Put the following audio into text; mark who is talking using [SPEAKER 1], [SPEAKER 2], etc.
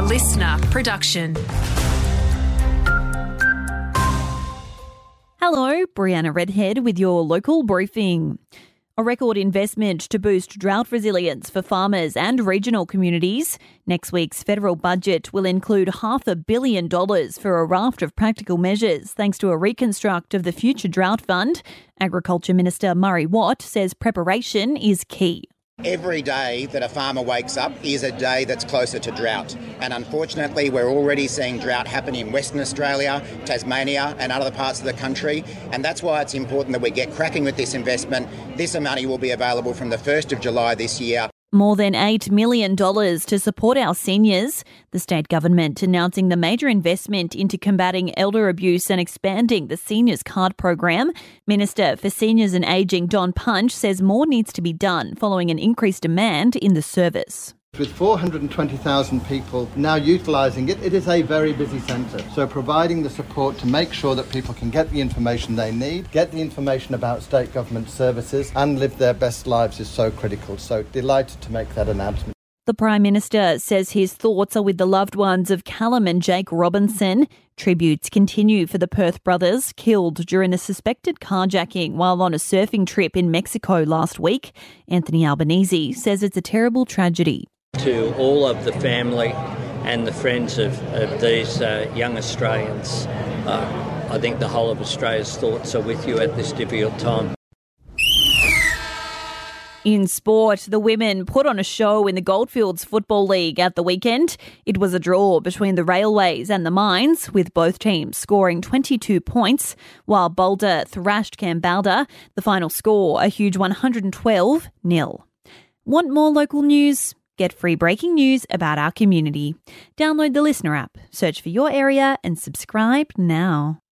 [SPEAKER 1] listener production.
[SPEAKER 2] Hello, Brianna Redhead with your local briefing. A record investment to boost drought resilience for farmers and regional communities. Next week's federal budget will include $500 million for a raft of practical measures thanks to a reconstruct of the Future Drought Fund. Agriculture Minister Murray Watt says preparation is key.
[SPEAKER 3] Every day that a farmer wakes up is a day that's closer to drought. And unfortunately, we're already seeing drought happen in Western Australia, Tasmania and other parts of the country. And that's why it's important that we get cracking with this investment. This money will be available from the 1st of July this year.
[SPEAKER 2] More than $8 million to support our seniors. The state government announcing the major investment into combating elder abuse and expanding the Seniors Card program. Minister for Seniors and Ageing Don Punch says more needs to be done following an increased demand in the service.
[SPEAKER 4] With 420,000 people now utilising it, it is a very busy centre. So providing the support to make sure that people can get the information they need, get the information about state government services and live their best lives is so critical. So delighted to make that announcement.
[SPEAKER 2] The Prime Minister says his thoughts are with the loved ones of Callum and Jake Robinson. Tributes continue for the Perth brothers killed during a suspected carjacking while on a surfing trip in Mexico last week. Anthony Albanese says it's a terrible tragedy.
[SPEAKER 5] To all of the family and the friends of these young Australians, I think the whole of Australia's thoughts are with you at this difficult time.
[SPEAKER 2] In sport, the women put on a show in the Goldfields Football League at the weekend. It was a draw between the Railways and the Mines, with both teams scoring 22 points, while Boulder thrashed Kambalda. The final score, a huge 112-0. Want more local news? Get free breaking news about our community. Download the Listener app, search for your area and subscribe now.